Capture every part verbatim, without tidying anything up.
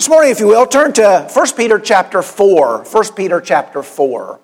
This morning, if you will, turn to First Peter chapter four. First Peter chapter four.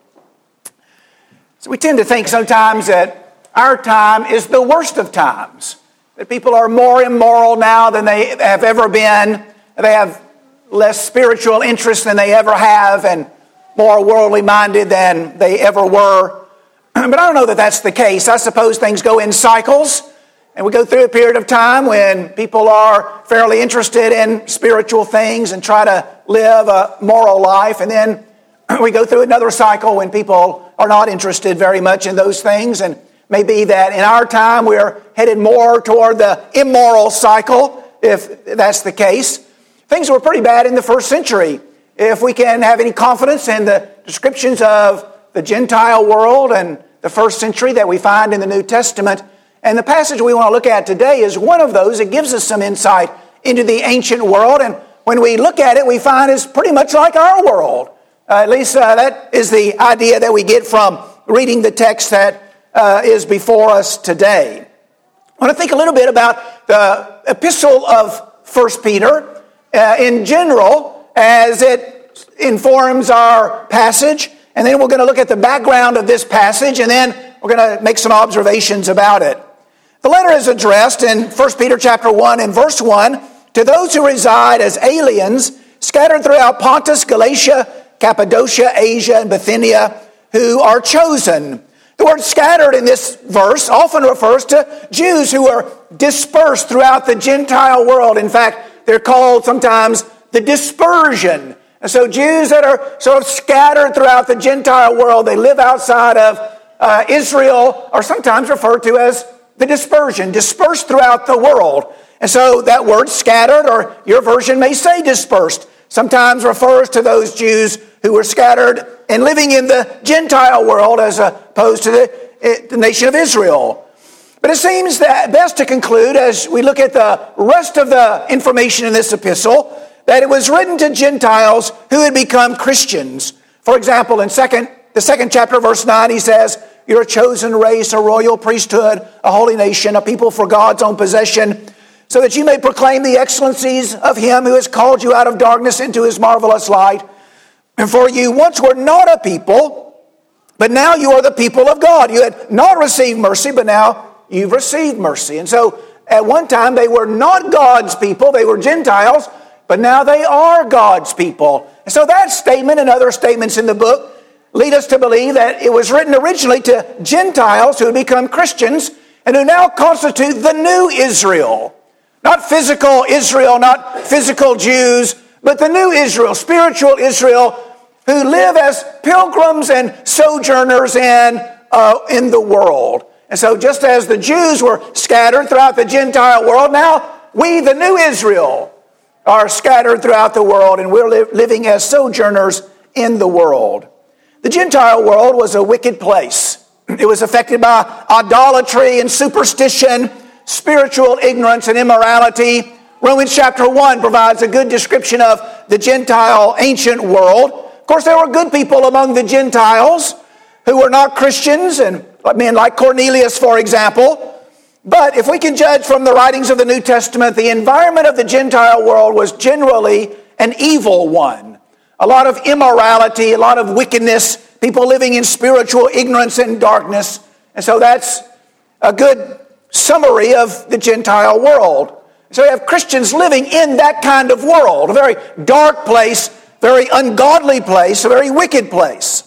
So we tend to think sometimes that our time is the worst of times. That people are more immoral now than they have ever been. They have less spiritual interest than they ever have and more worldly minded than they ever were. But I don't know that that's the case. I suppose things go in cycles. And we go through a period of time when people are fairly interested in spiritual things and try to live a moral life. And then we go through another cycle when people are not interested very much in those things. And maybe that in our time we're headed more toward the immoral cycle, if that's the case. Things were pretty bad in the first century. If we can have any confidence in the descriptions of the Gentile world and the first century that we find in the New Testament. And the passage we want to look at today is one of those. It gives us some insight into the ancient world. And when we look at it, we find it's pretty much like our world. Uh, at least uh, that is the idea that we get from reading the text that uh, is before us today. I want to think a little bit about the epistle of First Peter uh, in general as it informs our passage. And then we're going to look at the background of this passage, and then we're going to make some observations about it. The letter is addressed in First Peter chapter one and verse one to those who reside as aliens scattered throughout Pontus, Galatia, Cappadocia, Asia, and Bithynia, who are chosen. The word scattered in this verse often refers to Jews who are dispersed throughout the Gentile world. In fact, they're called sometimes the dispersion. And so Jews that are sort of scattered throughout the Gentile world, they live outside of uh, Israel, are sometimes referred to as the dispersion, dispersed throughout the world. And so that word scattered, or your version may say dispersed, sometimes refers to those Jews who were scattered and living in the Gentile world as opposed to the, the nation of Israel. But it seems that best to conclude as we look at the rest of the information in this epistle that it was written to Gentiles who had become Christians. For example, in second, the second chapter, verse nine, he says, "You're a chosen race, a royal priesthood, a holy nation, a people for God's own possession, so that you may proclaim the excellencies of him who has called you out of darkness into his marvelous light. And for you once were not a people, but now you are the people of God. You had not received mercy, but now you've received mercy." And so at one time they were not God's people, they were Gentiles, but now they are God's people. And so that statement and other statements in the book lead us to believe that it was written originally to Gentiles who had become Christians and who now constitute the new Israel. Not physical Israel, not physical Jews, but the new Israel, spiritual Israel, who live as pilgrims and sojourners in, uh, in the world. And so just as the Jews were scattered throughout the Gentile world, now we, the new Israel, are scattered throughout the world, and we're li- living as sojourners in the world. The Gentile world was a wicked place. It was affected by idolatry and superstition, spiritual ignorance and immorality. Romans chapter one provides a good description of the Gentile ancient world. Of course, there were good people among the Gentiles who were not Christians, and men like Cornelius, for example. But if we can judge from the writings of the New Testament, the environment of the Gentile world was generally an evil one. A lot of immorality, a lot of wickedness, people living in spiritual ignorance and darkness. And so that's a good summary of the Gentile world. So you have Christians living in that kind of world, a very dark place, very ungodly place, a very wicked place.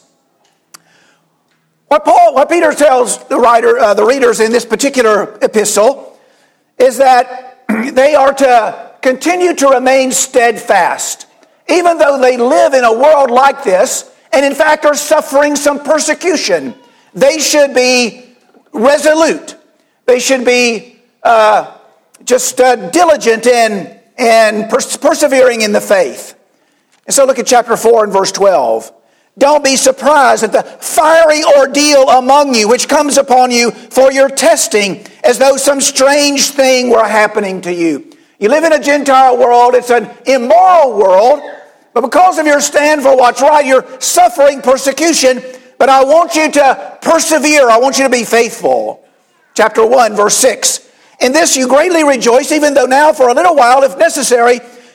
What Paul, what Peter tells the writer, uh, the readers in this particular epistle, is that they are to continue to remain steadfast, even though they live in a world like this, and in fact are suffering some persecution. They should be resolute. They should be uh, just uh, diligent in and pers- persevering in the faith. And so look at chapter four and verse twelve. "Don't be surprised at the fiery ordeal among you, which comes upon you for your testing, as though some strange thing were happening to you." You live in a Gentile world. It's an immoral world. But because of your stand for what's right, you're suffering persecution. But I want you to persevere. I want you to be faithful. Chapter one, verse six. "In this you greatly rejoice, even though now for a little while, if necessary,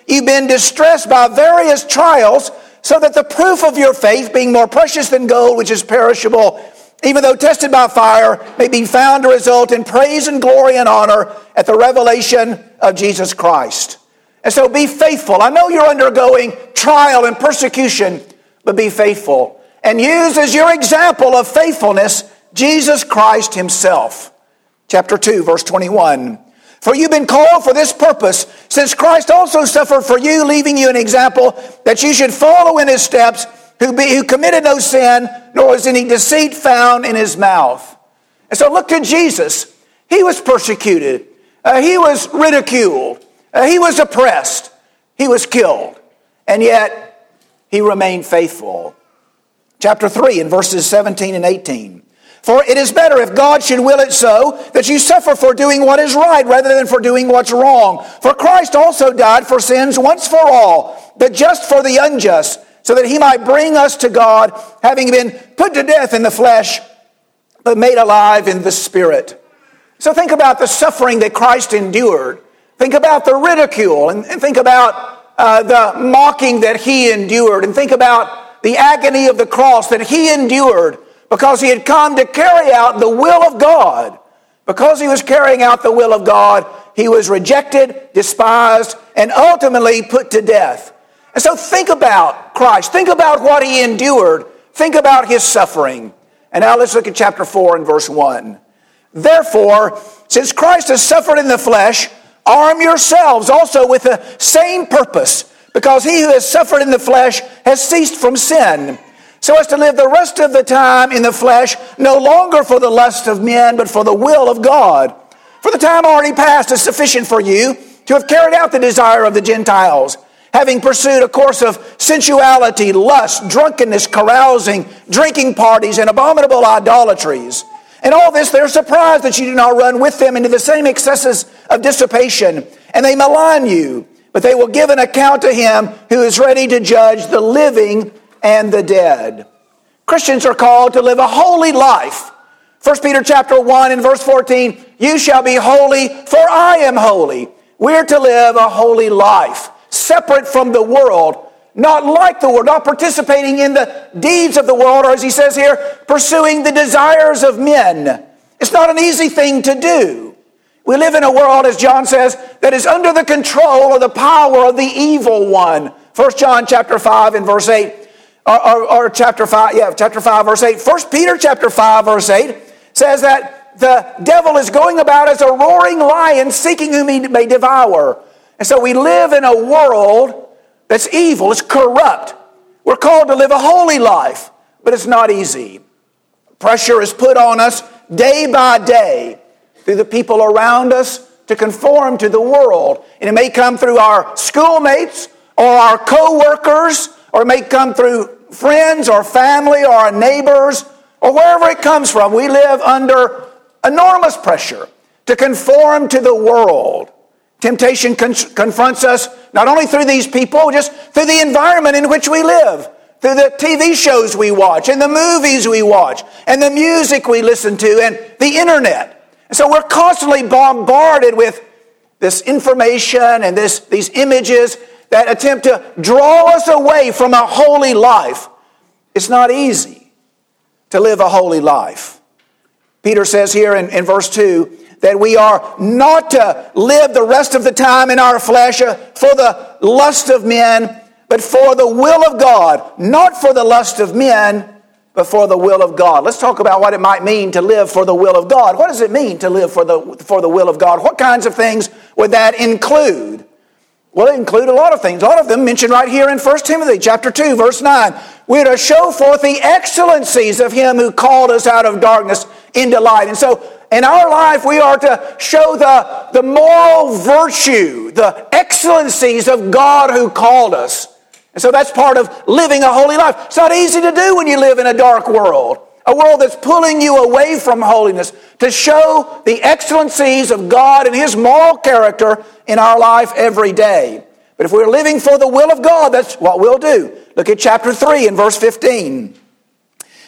you've been distressed by various trials, so that the proof of your faith, being more precious than gold, which is perishable, even though tested by fire, may be found to result in praise and glory and honor at the revelation of Jesus Christ. And so be faithful. I know you're undergoing trial and persecution, but be faithful. And use as your example of faithfulness Jesus Christ himself. Chapter two, verse twenty-one. For you've been called for this purpose, since Christ also suffered for you, leaving you an example that you should follow in his steps, who, be, who committed no sin, nor was any deceit found in his mouth. And so look to Jesus. He was persecuted. Uh, he was ridiculed. Uh, he was oppressed. He was killed. And yet, he remained faithful. Chapter three, in verses seventeen and eighteen. For it is better, if God should will it so, that you suffer for doing what is right rather than for doing what's wrong. For Christ also died for sins once for all, the just for the unjust, so that he might bring us to God, having been put to death in the flesh, but made alive in the Spirit. So think about the suffering that Christ endured. Think about the ridicule, and, and think about uh, the mocking that he endured, and think about the agony of the cross that he endured, because he had come to carry out the will of God. Because he was carrying out the will of God, he was rejected, despised, and ultimately put to death. And so think about Christ. Think about what he endured. Think about his suffering. And now let's look at chapter four and verse one. Therefore, since Christ has suffered in the flesh, arm yourselves also with the same purpose, because he who has suffered in the flesh has ceased from sin, so as to live the rest of the time in the flesh, no longer for the lust of men, but for the will of God. For the time already past is sufficient for you to have carried out the desire of the Gentiles, having pursued a course of sensuality, lust, drunkenness, carousing, drinking parties, and abominable idolatries. And all this, they're surprised that you do not run with them into the same excesses of dissipation, and they malign you. But they will give an account to him who is ready to judge the living and the dead. Christians are called to live a holy life. First Peter chapter one and verse fourteen, you shall be holy, for I am holy. We're to live a holy life, separate from the world, not like the world, not participating in the deeds of the world, or as he says here, pursuing the desires of men. It's not an easy thing to do. We live in a world, as John says, that is under the control of the power of the evil one. First John chapter five and verse eight. Or, or, or chapter five, yeah, chapter five, verse eight. First Peter chapter five, verse eight says that the devil is going about as a roaring lion, seeking whom he may devour. And so we live in a world that's evil, it's corrupt. We're called to live a holy life, but it's not easy. Pressure is put on us day by day through the people around us to conform to the world. And it may come through our schoolmates or our co-workers, or it may come through friends or family or our neighbors or wherever it comes from. We live under enormous pressure to conform to the world. Temptation con- confronts us not only through these people, just through the environment in which we live, through the T V shows we watch and the movies we watch and the music we listen to and the internet. And so we're constantly bombarded with this information and this, these images that attempt to draw us away from a holy life. It's not easy to live a holy life. Peter says here in, in verse two that we are not to live the rest of the time in our flesh for the lust of men, but for the will of God. Not for the lust of men, but for the will of God. Let's talk about what it might mean to live for the will of God. What does it mean to live for the, for the will of God? What kinds of things would that include? Well, it includes a lot of things. A lot of them mentioned right here in First Timothy chapter two, verse nine. We're to show forth the excellencies of him who called us out of darkness into light. And so in our life, we are to show the, the moral virtue, the excellencies of God who called us. And so that's part of living a holy life. It's not easy to do when you live in a dark world. A world that's pulling you away from holiness, to show the excellencies of God and his moral character in our life every day. But if we're living for the will of God, that's what we'll do. Look at chapter three and verse fifteen.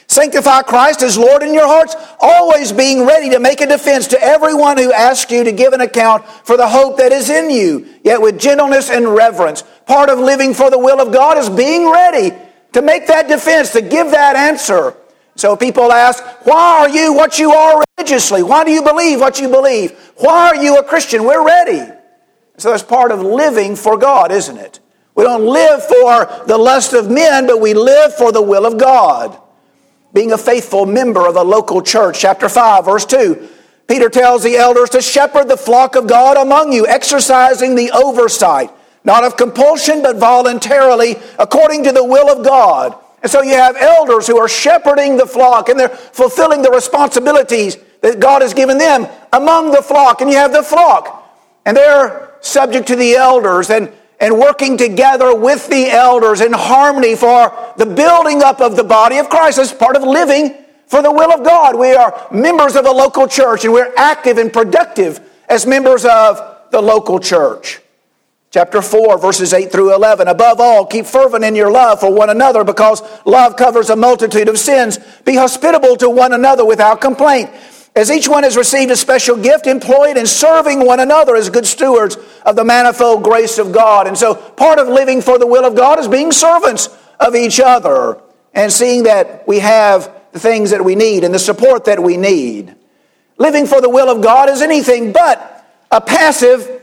Sanctify Christ as Lord in your hearts, always being ready to make a defense to everyone who asks you to give an account for the hope that is in you, yet with gentleness and reverence. Part of living for the will of God is being ready to make that defense, to give that answer. So people ask, why are you what you are religiously? Why do you believe what you believe? Why are you a Christian? We're ready. So that's part of living for God, isn't it? We don't live for the lust of men, but we live for the will of God. Being a faithful member of a local church, chapter five, verse two, Peter tells the elders to shepherd the flock of God among you, exercising the oversight, not of compulsion, but voluntarily, according to the will of God. And so you have elders who are shepherding the flock, and they're fulfilling the responsibilities that God has given them among the flock. And you have the flock, and they're subject to the elders, and and working together with the elders in harmony for the building up of the body of Christ as part of living for the will of God. We are members of a local church, and we're active and productive as members of the local church. Chapter four, verses eight through eleven. Above all, keep fervent in your love for one another, because love covers a multitude of sins. Be hospitable to one another without complaint. As each one has received a special gift, employ it in serving one another as good stewards of the manifold grace of God. And so part of living for the will of God is being servants of each other and seeing that we have the things that we need and the support that we need. Living for the will of God is anything but a passive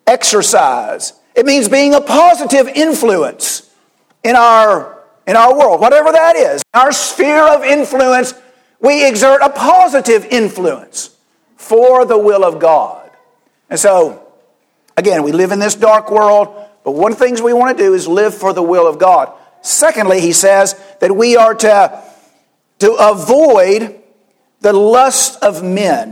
exercise. It means being a positive influence in our, in our world, whatever that is. Our sphere of influence, we exert a positive influence for the will of God. And so, again, we live in this dark world, but one of the things we want to do is live for the will of God. Secondly, he says that we are to, to avoid the lust of men.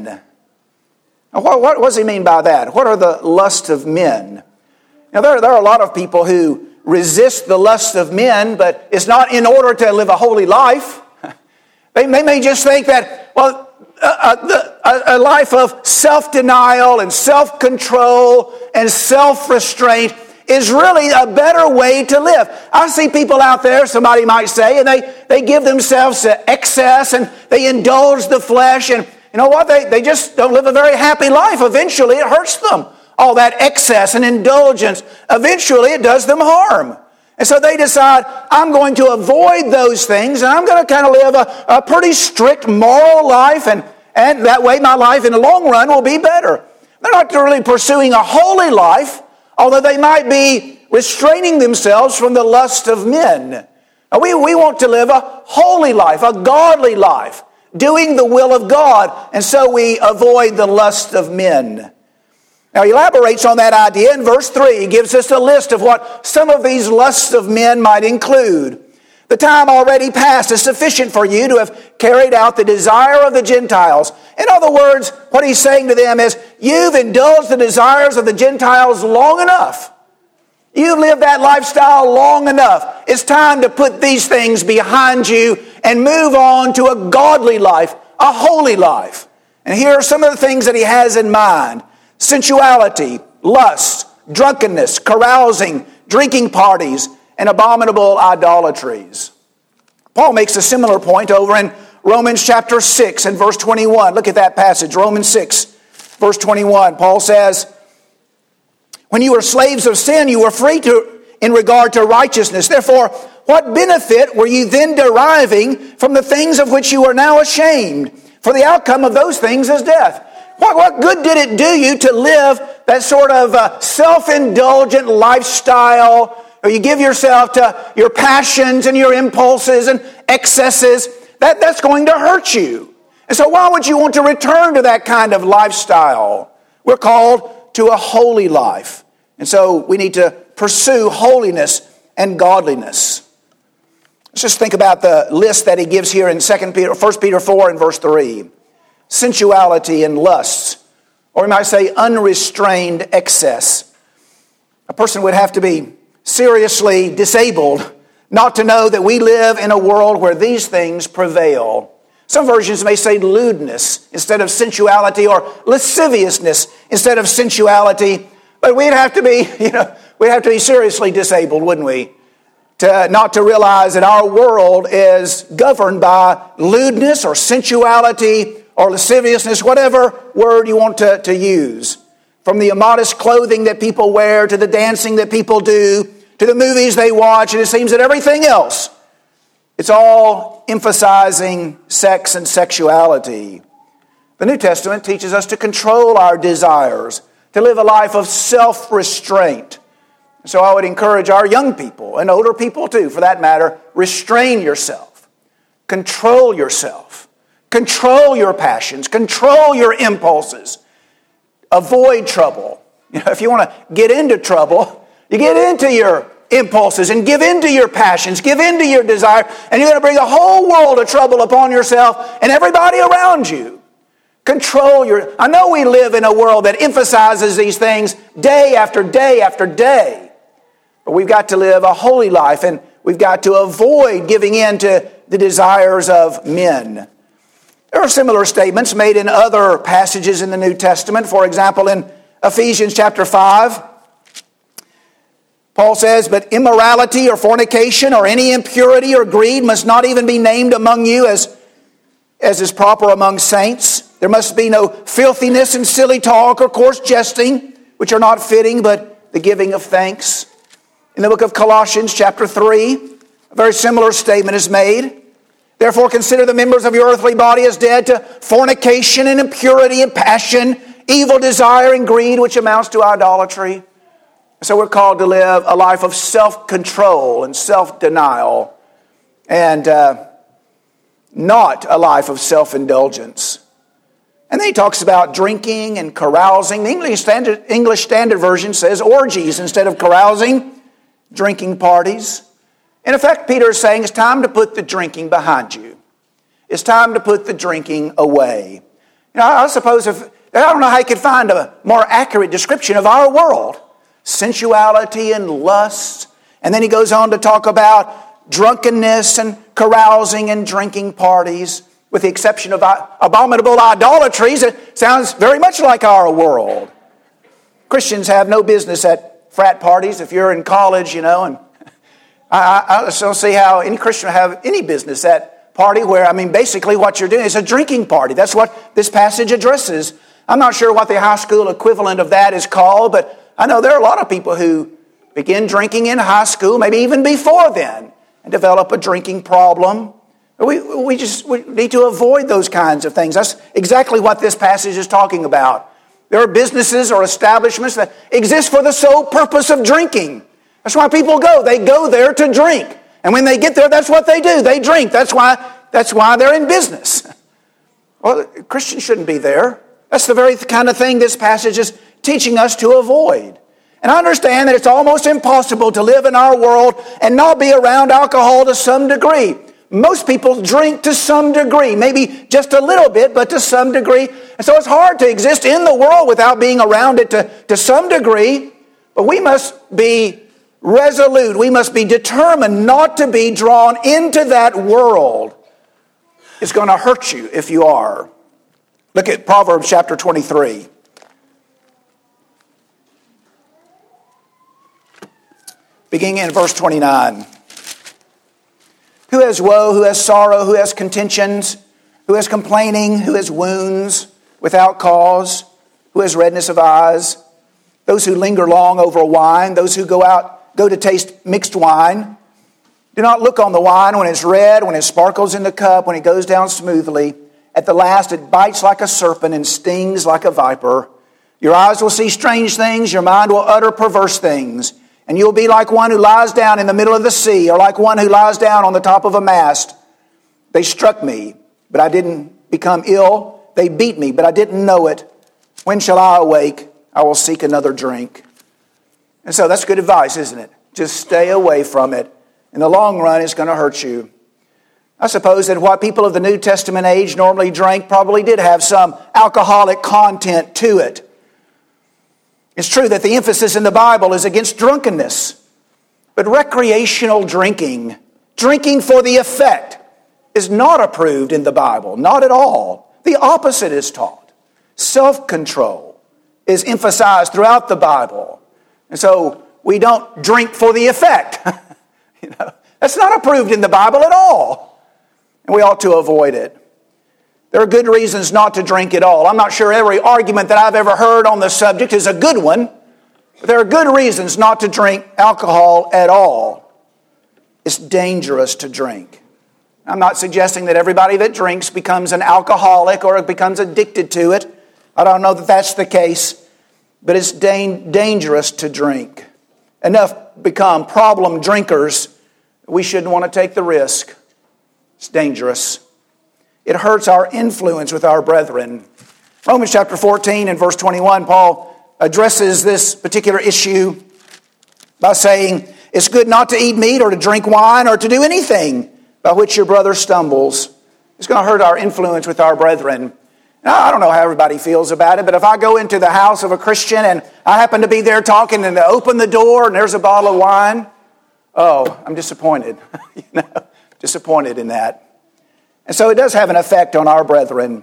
Now, what, what does he mean by that? What are the lust of men? Now, there, there are a lot of people who resist the lust of men, but it's not in order to live a holy life. They, they may just think that, well, a, a, a life of self-denial and self-control and self-restraint is really a better way to live. I see people out there, somebody might say, and they, they give themselves to excess and they indulge the flesh, and you know what? They, they just don't live a very happy life. Eventually it hurts them. All that excess and indulgence, eventually it does them harm. And so they decide, I'm going to avoid those things, and I'm going to kind of live a, a pretty strict moral life, and, and that way my life in the long run will be better. They're not really pursuing a holy life, although they might be restraining themselves from the lust of men. Now we, we want to live a holy life, a godly life, doing the will of God, and so we avoid the lust of men. Now he elaborates on that idea in verse three. He gives us a list of what some of these lusts of men might include. The time already past is sufficient for you to have carried out the desire of the Gentiles. In other words, what he's saying to them is, you've indulged the desires of the Gentiles long enough. You've lived that lifestyle long enough. It's time to put these things behind you and move on to a godly life, a holy life. And here are some of the things that he has in mind. Sensuality, lust, drunkenness, carousing, drinking parties, and abominable idolatries. Paul makes a similar point over in Romans chapter six and verse twenty-one. Look at that passage, Romans six, verse twenty-one. Paul says, when you were slaves of sin, you were free to in regard to righteousness. Therefore, what benefit were you then deriving from the things of which you are now ashamed? For the outcome of those things is death. What, what good did it do you to live that sort of uh, self-indulgent lifestyle, or you give yourself to your passions and your impulses and excesses? That, that's going to hurt you. And so why would you want to return to that kind of lifestyle? We're called to a holy life. And so we need to pursue holiness and godliness. Let's just think about the list that he gives here in Second Peter, First Peter four and verse three. Sensuality and lusts, or we might say unrestrained excess. A person would have to be seriously disabled not to know that we live in a world where these things prevail. Some versions may say lewdness instead of sensuality, or lasciviousness instead of sensuality. But we'd have to be, you know, we'd have to be seriously disabled, wouldn't we, to not to realize that our world is governed by lewdness or sensuality or lasciviousness, whatever word you want to, to use. From the immodest clothing that people wear, to the dancing that people do, to the movies they watch, and it seems that everything else, it's all emphasizing sex and sexuality. The New Testament teaches us to control our desires, to live a life of self-restraint. So I would encourage our young people, and older people too, for that matter, restrain yourself. Control yourself. Control your passions. Control your impulses. Avoid trouble. You know, if you want to get into trouble, you get into your impulses and give into your passions, give into your desire, and you're going to bring a whole world of trouble upon yourself and everybody around you. Control your... I know we live in a world that emphasizes these things day after day after day. But we've got to live a holy life, and we've got to avoid giving in to the desires of men. There are similar statements made in other passages in the New Testament. For example, in Ephesians chapter five, Paul says, "But immorality or fornication or any impurity or greed must not even be named among you as, as is proper among saints. There must be no filthiness and silly talk or coarse jesting, which are not fitting, but the giving of thanks." In the book of Colossians chapter three, a very similar statement is made. "Therefore consider the members of your earthly body as dead to fornication and impurity and passion, evil desire and greed, which amounts to idolatry." So we're called to live a life of self-control and self-denial, and uh, not a life of self-indulgence. And then he talks about drinking and carousing. The English Standard, English Standard Version says orgies instead of carousing, drinking parties. In effect, Peter is saying it's time to put the drinking behind you. It's time to put the drinking away. You know, I suppose if, I don't know how you could find a more accurate description of our world. Sensuality and lust. And then he goes on to talk about drunkenness and carousing and drinking parties. With the exception of abominable idolatries, it sounds very much like our world. Christians have no business at frat parties. If you're in college, you know, and I, I just don't see how any Christian would have any business at party where, I mean, basically what you're doing is a drinking party. That's what this passage addresses. I'm not sure what the high school equivalent of that is called, but I know there are a lot of people who begin drinking in high school, maybe even before then, and develop a drinking problem. We, we just we need to avoid those kinds of things. That's exactly what this passage is talking about. There are businesses or establishments that exist for the sole purpose of drinking. That's why people go. They go there to drink. And when they get there, that's what they do. They drink. That's why, that's why they're in business. Well, Christians shouldn't be there. That's the very kind of thing this passage is teaching us to avoid. And I understand that it's almost impossible to live in our world and not be around alcohol to some degree. Most people drink to some degree, maybe just a little bit, but to some degree. And so it's hard to exist in the world without being around it to, to some degree. But we must be resolute. We must be determined not to be drawn into that world. It's going to hurt you if you are. Look at Proverbs chapter twenty-three. Beginning in verse twenty-nine. Who has woe, who has sorrow, who has contentions, who has complaining, who has wounds without cause, who has redness of eyes, those who linger long over wine, those who go out, go to taste mixed wine. Do not look on the wine when it's red, when it sparkles in the cup, when it goes down smoothly. At the last it bites like a serpent and stings like a viper. Your eyes will see strange things, your mind will utter perverse things. And you'll be like one who lies down in the middle of the sea, or like one who lies down on the top of a mast. They struck me, but I didn't become ill. They beat me, but I didn't know it. When shall I awake? I will seek another drink. And so that's good advice, isn't it? Just stay away from it. In the long run, it's going to hurt you. I suppose that what people of the New Testament age normally drank probably did have some alcoholic content to it. It's true that the emphasis in the Bible is against drunkenness, but recreational drinking, drinking for the effect, is not approved in the Bible, not at all. The opposite is taught. Self-control is emphasized throughout the Bible. And so we don't drink for the effect. You know, that's not approved in the Bible at all. And we ought to avoid it. There are good reasons not to drink at all. I'm not sure every argument that I've ever heard on the subject is a good one, but there are good reasons not to drink alcohol at all. It's dangerous to drink. I'm not suggesting that everybody that drinks becomes an alcoholic or becomes addicted to it. I don't know that that's the case, but it's da- dangerous to drink. Enough become problem drinkers, we shouldn't want to take the risk. It's dangerous. It hurts our influence with our brethren. Romans chapter fourteen and verse twenty-one, Paul addresses this particular issue by saying, it's good not to eat meat or to drink wine or to do anything by which your brother stumbles. It's going to hurt our influence with our brethren. Now, I don't know how everybody feels about it, but if I go into the house of a Christian and I happen to be there talking and they open the door and there's a bottle of wine, oh, I'm disappointed. you know, disappointed in that. And so it does have an effect on our brethren.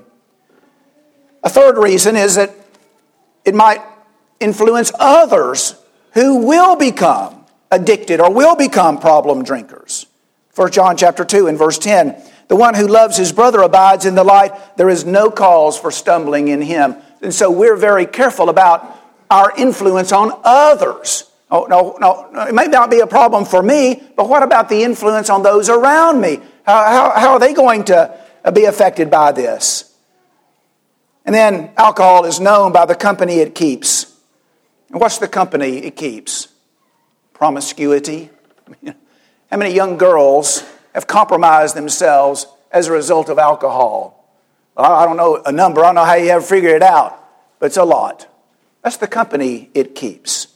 A third reason is that it might influence others who will become addicted or will become problem drinkers. First John chapter two and verse ten, the one who loves his brother abides in the light. There is no cause for stumbling in him. And so we're very careful about our influence on others. Oh, no, no, it may not be a problem for me, but what about the influence on those around me? How, how, how are they going to be affected by this? And then alcohol is known by the company it keeps. And what's the company it keeps? Promiscuity. How many young girls have compromised themselves as a result of alcohol? Well, I don't know a number. I don't know how you ever figure it out, but it's a lot. That's the company it keeps.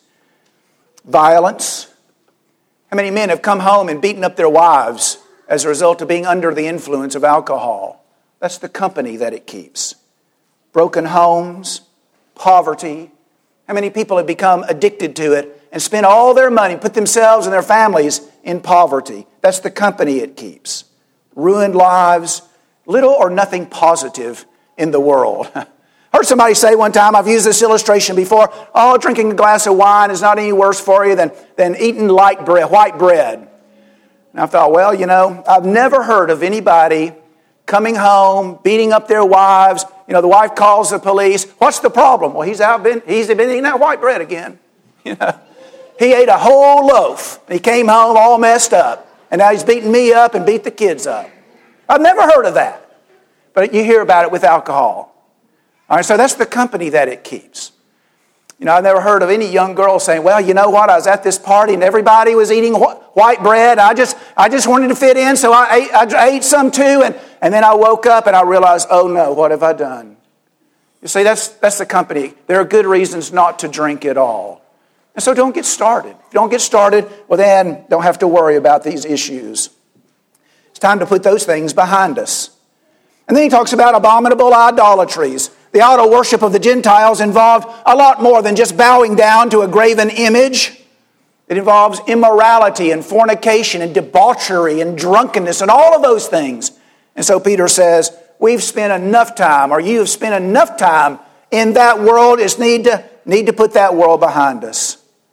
Violence. How many men have come home and beaten up their wives as a result of being under the influence of alcohol? That's the company that it keeps. Broken homes, poverty. How many people have become addicted to it and spent all their money, put themselves and their families in poverty? That's the company it keeps. Ruined lives, little or nothing positive in the world. I heard somebody say one time, I've used this illustration before, oh, drinking a glass of wine is not any worse for you than, than eating light bread, white bread. And I thought, well, you know, I've never heard of anybody coming home, beating up their wives. You know, the wife calls the police. What's the problem? Well, he's out been he's been eating that white bread again. You know, he ate a whole loaf. He came home all messed up, and now he's beating me up and beat the kids up. I've never heard of that, but you hear about it with alcohol. All right, so that's the company that it keeps. You know, I've never heard of any young girl saying, well, you know what, I was at this party and everybody was eating wh- white bread. I just I just wanted to fit in, so I ate, I ate some too. And, and then I woke up and I realized, oh no, what have I done? You see, that's, that's the company. There are good reasons not to drink at all. And so don't get started. If you don't get started, well then, don't have to worry about these issues. It's time to put those things behind us. And then he talks about abominable idolatries. The idol worship of the Gentiles involved a lot more than just bowing down to a graven image. It involves immorality and fornication and debauchery and drunkenness and all of those things. And so Peter says, we've spent enough time, or you have spent enough time in that world. It's need to, need to put that world behind us.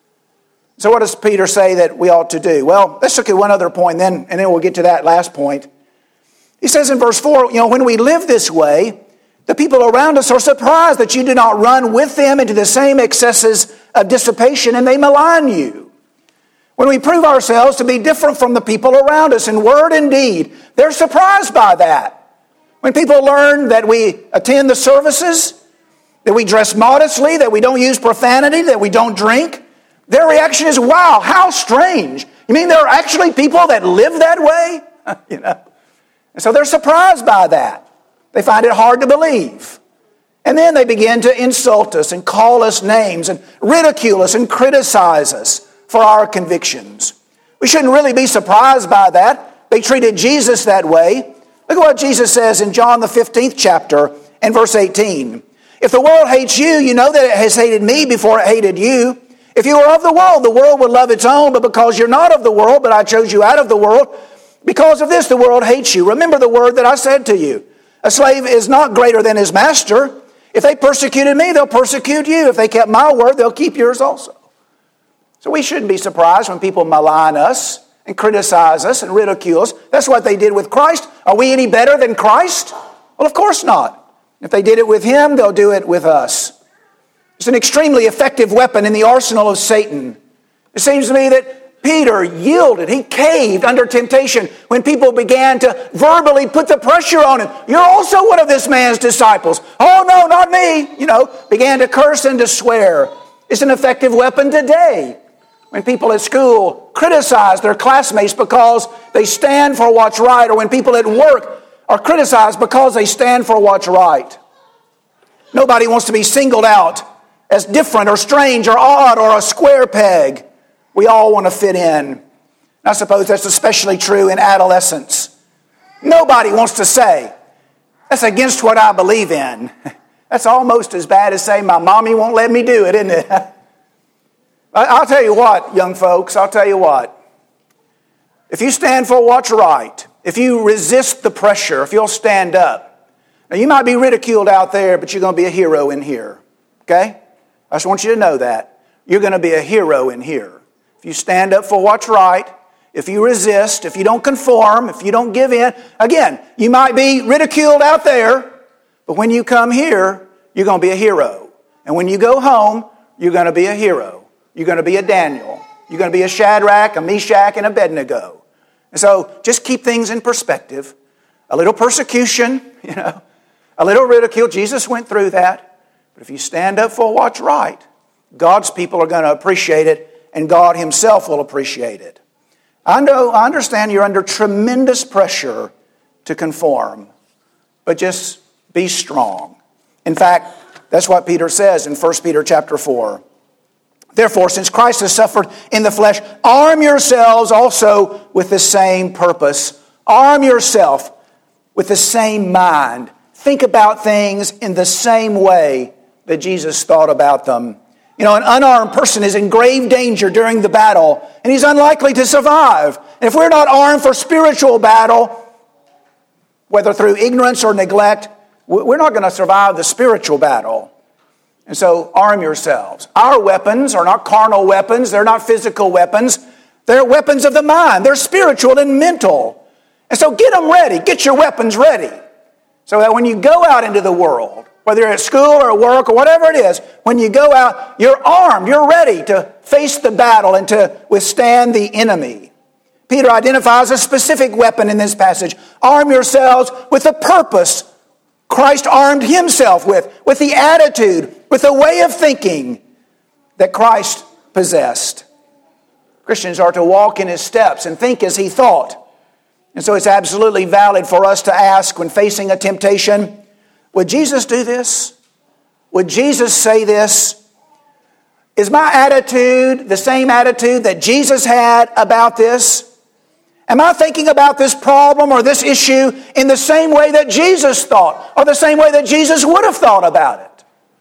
So what does Peter say that we ought to do? Well, let's look at one other point then, and then we'll get to that last point. He says in verse four, you know, when we live this way, the people around us are surprised that you do not run with them into the same excesses of dissipation, and they malign you. When we prove ourselves to be different from the people around us in word and deed, they're surprised by that. When people learn that we attend the services, that we dress modestly, that we don't use profanity, that we don't drink, their reaction is, wow, how strange. You mean there are actually people that live that way? you know. And so they're surprised by that. They find it hard to believe. And then they begin to insult us and call us names and ridicule us and criticize us for our convictions. We shouldn't really be surprised by that. They treated Jesus that way. Look at what Jesus says in John the fifteenth chapter and verse eighteen. If the world hates you, you know that it has hated me before it hated you. If you were of the world, the world would love its own, but because you're not of the world, but I chose you out of the world, because of this the world hates you. Remember the word that I said to you. A slave is not greater than his master. If they persecuted me, they'll persecute you. If they kept my word, they'll keep yours also. So we shouldn't be surprised when people malign us and criticize us and ridicule us. That's what they did with Christ. Are we any better than Christ? Well, of course not. If they did it with Him, they'll do it with us. It's an extremely effective weapon in the arsenal of Satan. It seems to me that Peter yielded. He caved under temptation when people began to verbally put the pressure on him. You're also one of this man's disciples. Oh, no, not me. You know, began to curse and to swear. It's an effective weapon today. When people at school criticize their classmates because they stand for what's right, or when people at work are criticized because they stand for what's right. Nobody wants to be singled out as different or strange or odd or a square peg. We all want to fit in. I suppose that's especially true in adolescence. Nobody wants to say, that's against what I believe in. That's almost as bad as saying my mommy won't let me do it, isn't it? I'll tell you what, young folks, I'll tell you what. If you stand for what's right, if you resist the pressure, if you'll stand up, now you might be ridiculed out there, but you're going to be a hero in here. Okay? I just want you to know that. You're going to be a hero in here. If you stand up for what's right, if you resist, if you don't conform, if you don't give in, again, you might be ridiculed out there, but when you come here, you're going to be a hero. And when you go home, you're going to be a hero. You're going to be a Daniel. You're going to be a Shadrach, a Meshach, and a Abednego. And so just keep things in perspective. A little persecution, you know, a little ridicule. Jesus went through that. But if you stand up for what's right, God's people are going to appreciate it, and God Himself will appreciate it. I know, I understand you're under tremendous pressure to conform, but just be strong. In fact, that's what Peter says in First Peter chapter four. Therefore, since Christ has suffered in the flesh, arm yourselves also with the same purpose. Arm yourself with the same mind. Think about things in the same way that Jesus thought about them. You know, an unarmed person is in grave danger during the battle, and he's unlikely to survive. And if we're not armed for spiritual battle, whether through ignorance or neglect, we're not going to survive the spiritual battle. And so arm yourselves. Our weapons are not carnal weapons. They're not physical weapons. They're weapons of the mind. They're spiritual and mental. And so get them ready. Get your weapons ready. So that when you go out into the world, whether you're at school or at work or whatever it is, when you go out, you're armed. You're ready to face the battle and to withstand the enemy. Peter identifies a specific weapon in this passage. Arm yourselves with a purpose Christ armed Himself with, with the attitude, with the way of thinking that Christ possessed. Christians are to walk in His steps and think as He thought. And so it's absolutely valid for us to ask when facing a temptation, would Jesus do this? Would Jesus say this? Is my attitude the same attitude that Jesus had about this? Am I thinking about this problem or this issue in the same way that Jesus thought, or the same way that Jesus would have thought about it?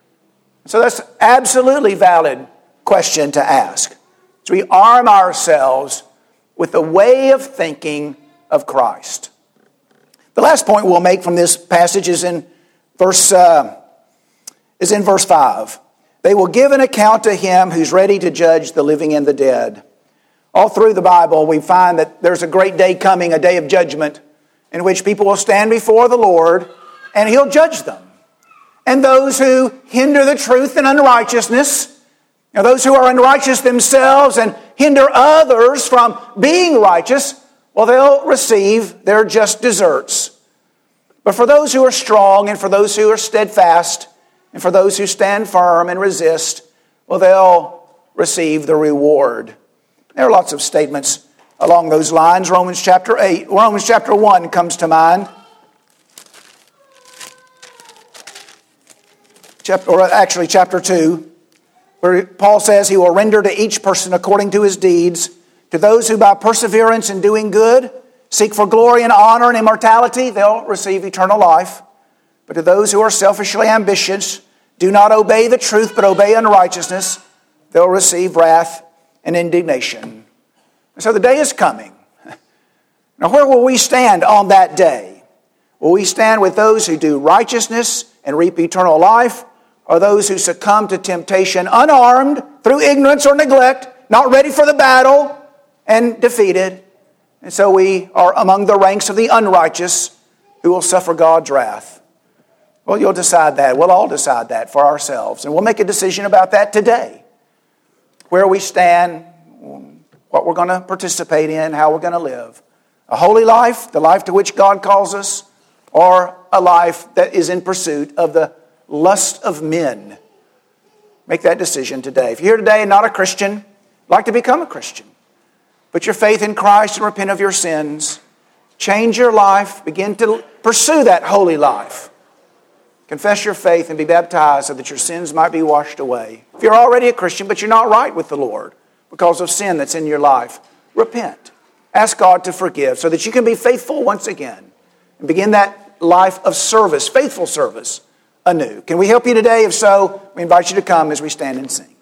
So that's an absolutely valid question to ask. So we arm ourselves with the way of thinking of Christ. The last point we'll make from this passage is in verse uh, is in verse five. They will give an account to Him who's ready to judge the living and the dead. All through the Bible, we find that there's a great day coming, a day of judgment, in which people will stand before the Lord, and He'll judge them. And those who hinder the truth in unrighteousness, you know, those who are unrighteous themselves and hinder others from being righteous, well, they'll receive their just deserts. But for those who are strong, and for those who are steadfast, and for those who stand firm and resist, well, they'll receive the reward. There are lots of statements along those lines. Romans chapter eight, Romans chapter one comes to mind. Chapter, or actually chapter two, where Paul says He will render to each person according to his deeds. To those who by perseverance in doing good seek for glory and honor and immortality, they'll receive eternal life. But to those who are selfishly ambitious, do not obey the truth but obey unrighteousness, they'll receive wrath and indignation. So the day is coming. Now where will we stand on that day? Will we stand with those who do righteousness and reap eternal life, or those who succumb to temptation unarmed through ignorance or neglect, not ready for the battle and defeated? And so we are among the ranks of the unrighteous who will suffer God's wrath. Well, you'll decide that. We'll all decide that for ourselves. And we'll make a decision about that today. Where we stand, what we're going to participate in, how we're going to live. A holy life, the life to which God calls us, or a life that is in pursuit of the lust of men. Make that decision today. If you're here today and not a Christian, like to become a Christian, put your faith in Christ and repent of your sins. Change your life. Begin to pursue that holy life. Confess your faith and be baptized so that your sins might be washed away. If you're already a Christian but you're not right with the Lord because of sin that's in your life, repent. Ask God to forgive so that you can be faithful once again and begin that life of service, faithful service, anew. Can we help you today? If so, we invite you to come as we stand and sing.